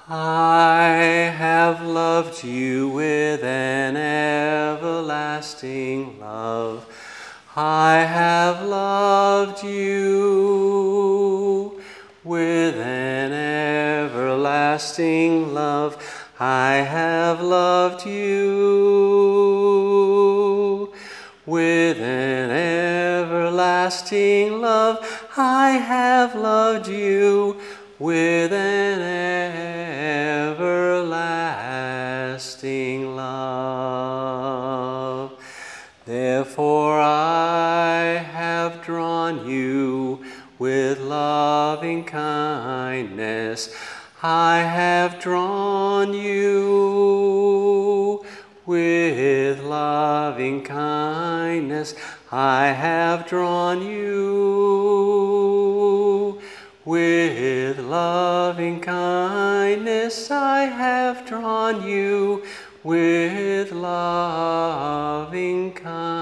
I have loved you with an everlasting love. I have loved you with an everlasting love. I have loved you with an everlasting love. I have loved you with an everlasting love. Therefore I have drawn you with loving kindness. I have drawn you with loving kindness. I have drawn you with loving kindness. I have drawn you with loving kindness.